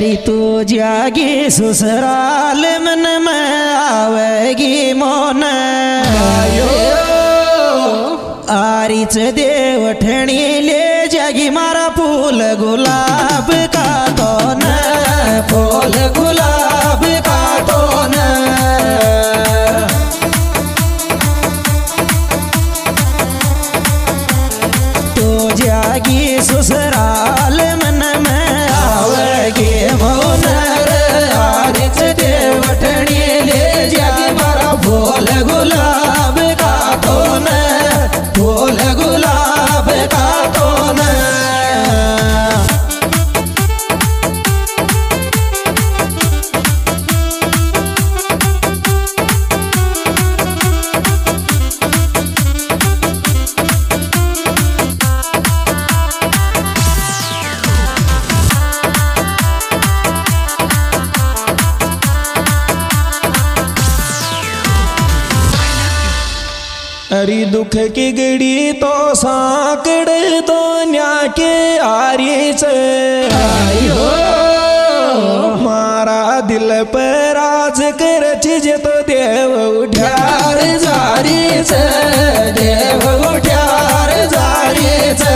अरे तू जागी ससुराल मन में आवेगी मोन आरिच देवठणी ले जागी मारा फूल गुलाब का तो न फूल गुलाब का तो न तू जागी ससुराल मन में आवेगी मोन आरिच देवठणी ले जागी मारा फूल गुलाब का तो न फूल गुलाब का तो न अरे दुख की गड़ी तो साकड़ तो न्याके आरिच मारा दिल पर राज कर चीज तो देव उठार जारी से देव उठार जारी से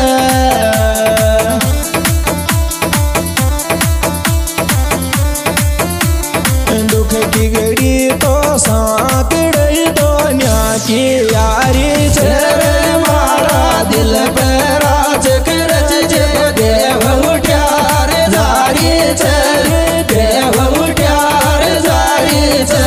दुख की गड़ी तो साकड़ तो न्याके आरिच मारा दिल पर राज कर चीज देव उठार जारी से देव उठार जारी से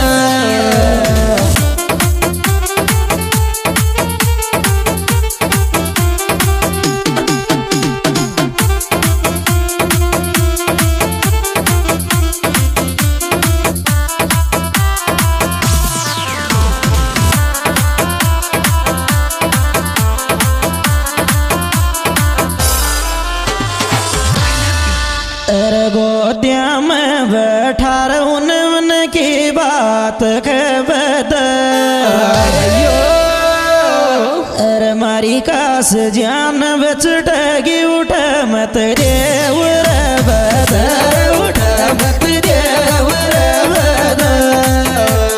गोदिया में बैठा उन मन की बात खबद अरे मारी कास जान बचटगी उठ मत देव रे बदर उठ मत देव रे बदर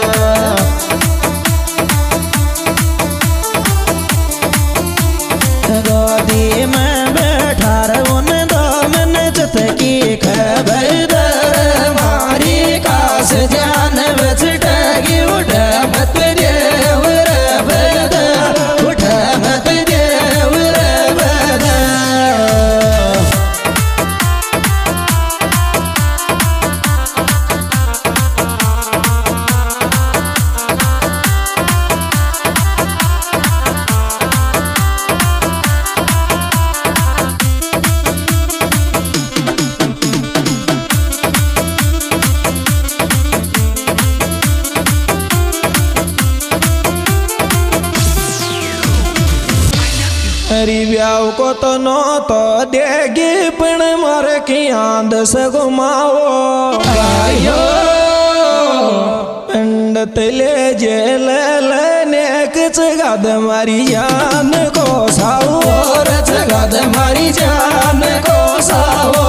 गोदी में बैठा उन दो मन जत की खबरदार मारी कास जान बचटगी उठ मत देव रे बदर उठ मत देव रे बदर अरे ब्याह को तो नो तो देगी पण मर की आंद से घुमाओ पंडित ले जेल लेने चगाद मारी जान को साओ चगाद मारी जान को साओ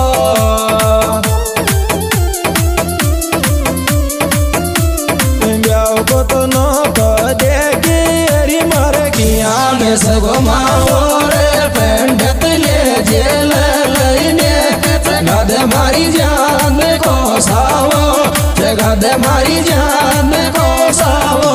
ब्याह को तो नो तो देगी अरे मर की आंद से घुमाओ पंडित ले जेल लेने जगद मारी जान को साओ जगद मारी जान को साओ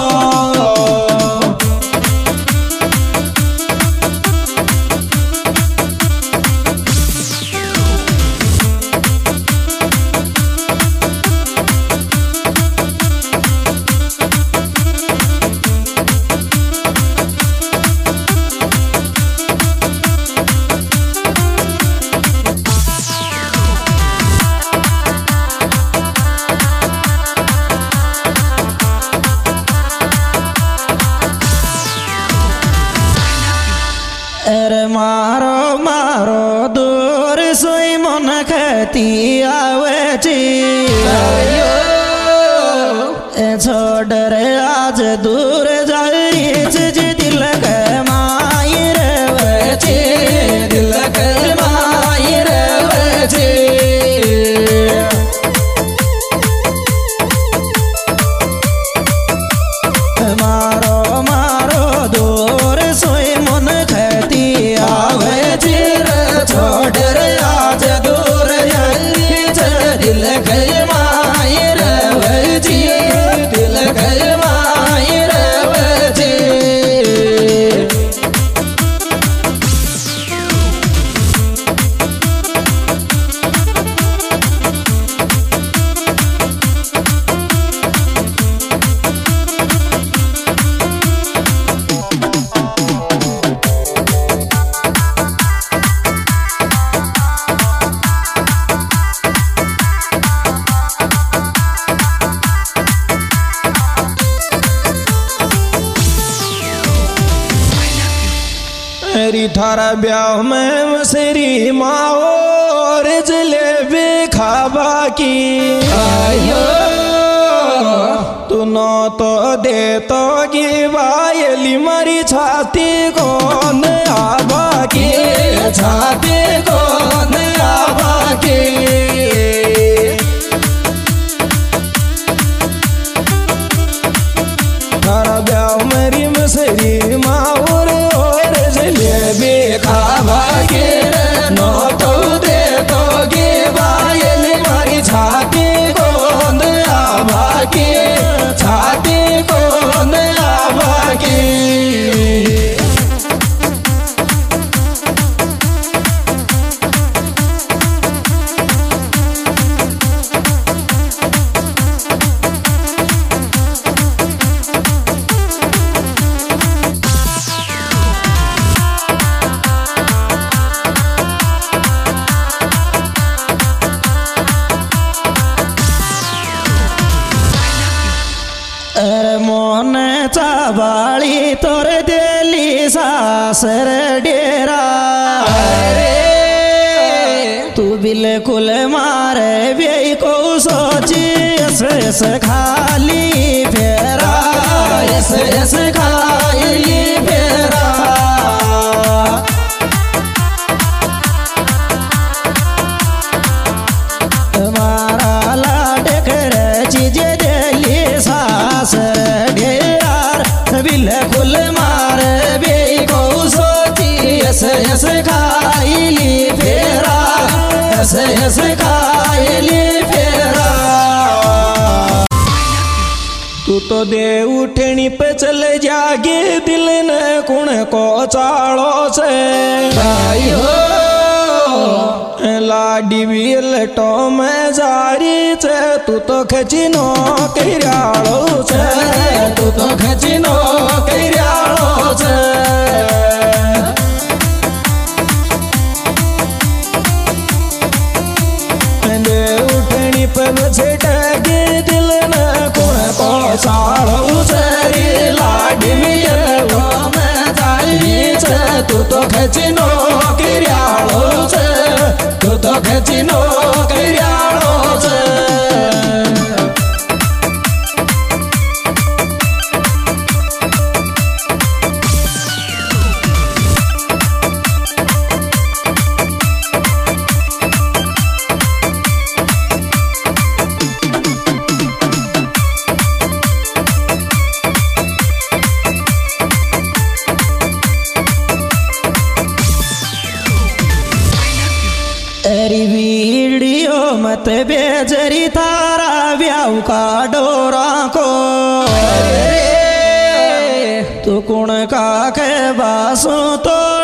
अरे थारा ब्याह में मसरी माओ और जलेबी खाबा की आयो तू न तो दे तो की बायली मारी छाती कौन आबा की छाती कौन आबा की थारा ब्याह मेरी मसरी माओर और जलेबी खाबा के नो तो दे तो गे बायली मारी छाती कौन आबा के छाती कौन आबा के मोन चाबाली तोर देली सासर डेरा तू बिल्कुल मारे बेई को सोची ऐस खाली फेरा ऐस खाली फेरा मारा लाड कर चीजे देली सासर डेरा बिल्कुल मार बे को सोची ऐस खाइली फेरा ऐस खाइली फेरा तू तो दे उठनी पे चल जागे दिल न कुण को चाड़ो से भाई हो लाडी भी लटो में जारी छे तू तो खचिनो करियालो छे तू तो खचिनो करियालो छे दे उठनी पे छटके दिल न कुण को चाड़ो छे लाडी भी लटो में जारी छे तू तो खचिनो करियालो छे तू तो खचिनो करियालो छे तेरी वीडियो मत बेजरी तारा ब्याह का डोरा को तू कुण का के बासों तो